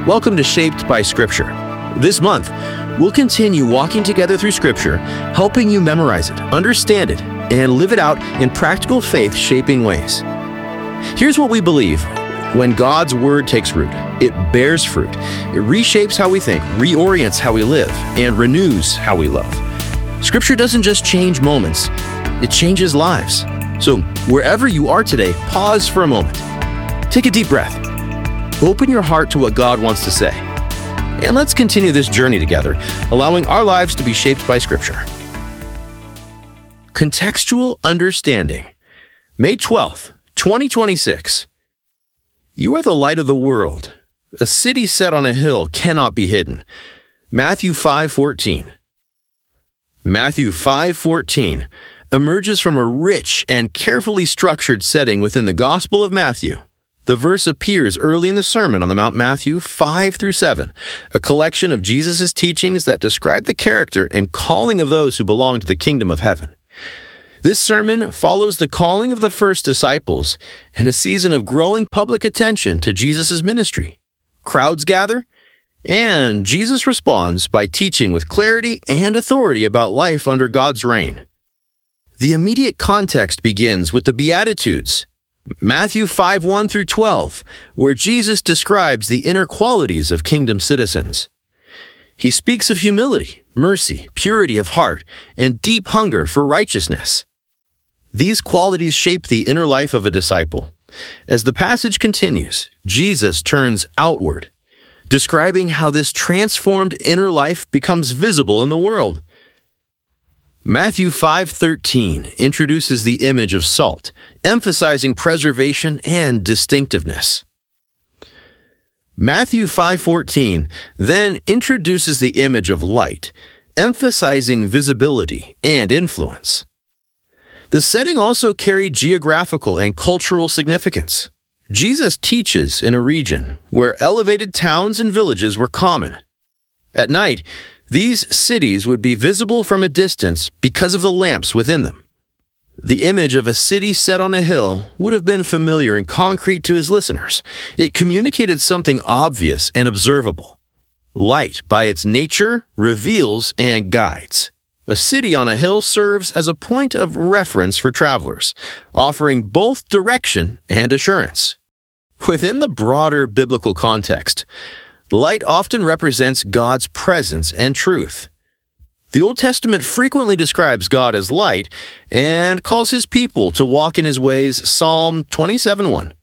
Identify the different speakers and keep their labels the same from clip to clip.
Speaker 1: Welcome to Shaped by Scripture. This month, we'll continue walking together through Scripture, helping you memorize it, understand it, and live it out in practical faith-shaping ways. Here's what we believe. When God's Word takes root, it bears fruit. It reshapes how we think, reorients how we live, and renews how we love. Scripture doesn't just change moments, it changes lives. So wherever you are today, pause for a moment. Take a deep breath. Open your heart to what God wants to say. And let's continue this journey together, allowing our lives to be shaped by Scripture. Contextual Understanding, May 12th, 2026. You are the light of the world. A city set on a hill cannot be hidden. Matthew 5:14. Matthew 5:14 emerges from a rich and carefully structured setting within the Gospel of Matthew. The verse appears early in the Sermon on the Mount, Matthew 5-7, a collection of Jesus' teachings that describe the character and calling of those who belong to the kingdom of heaven. This sermon follows the calling of the first disciples and a season of growing public attention to Jesus' ministry. Crowds gather, and Jesus responds by teaching with clarity and authority about life under God's reign. The immediate context begins with the Beatitudes, Matthew 5:1-12, where Jesus describes the inner qualities of kingdom citizens. He speaks of humility, mercy, purity of heart, and deep hunger for righteousness. These qualities shape the inner life of a disciple. As the passage continues, Jesus turns outward, describing how this transformed inner life becomes visible in the world. Matthew 5:13 introduces the image of salt, emphasizing preservation and distinctiveness. Matthew 5:14 then introduces the image of light, emphasizing visibility and influence. The setting also carried geographical and cultural significance. Jesus teaches in a region where elevated towns and villages were common. At night, these cities would be visible from a distance because of the lamps within them. The image of a city set on a hill would have been familiar and concrete to his listeners. It communicated something obvious and observable. Light, by its nature, reveals and guides. A city on a hill serves as a point of reference for travelers, offering both direction and assurance. Within the broader biblical context, light often represents God's presence and truth. The Old Testament frequently describes God as light and calls his people to walk in his ways, Psalm 27:1.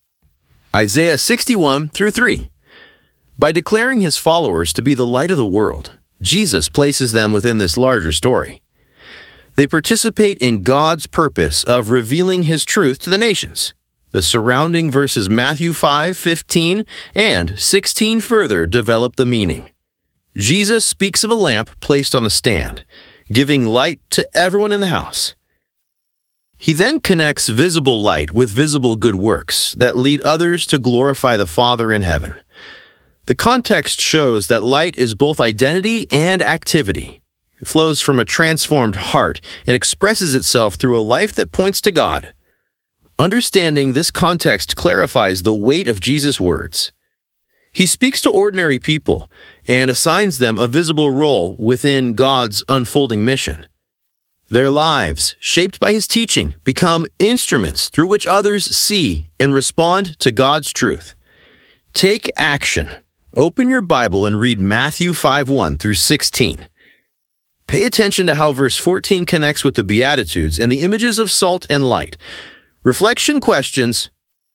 Speaker 1: Isaiah 61-3. By declaring his followers to be the light of the world, Jesus places them within this larger story. They participate in God's purpose of revealing his truth to the nations. The surrounding verses Matthew 5:15 and 16 further develop the meaning. Jesus speaks of a lamp placed on a stand, giving light to everyone in the house. He then connects visible light with visible good works that lead others to glorify the Father in heaven. The context shows that light is both identity and activity. It flows from a transformed heart and expresses itself through a life that points to God. Understanding this context clarifies the weight of Jesus' words. He speaks to ordinary people and assigns them a visible role within God's unfolding mission. Their lives, shaped by his teaching, become instruments through which others see and respond to God's truth. Take action. Open your Bible and read Matthew 5:1-16. Pay attention to how verse 14 connects with the Beatitudes and the images of salt and light. Reflection questions.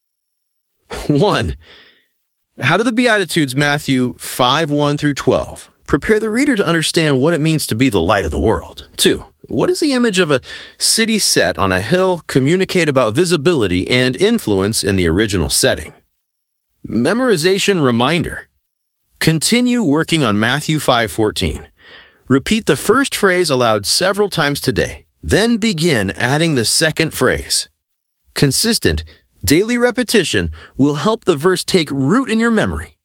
Speaker 1: 1. How do the Beatitudes, Matthew 5:1-12, prepare the reader to understand what it means to be the light of the world? 2. What does the image of a city set on a hill communicate about visibility and influence in the original setting? Memorization reminder. Continue working on Matthew 5:14. Repeat the first phrase aloud several times today, then begin adding the second phrase. Consistent, daily repetition will help the verse take root in your memory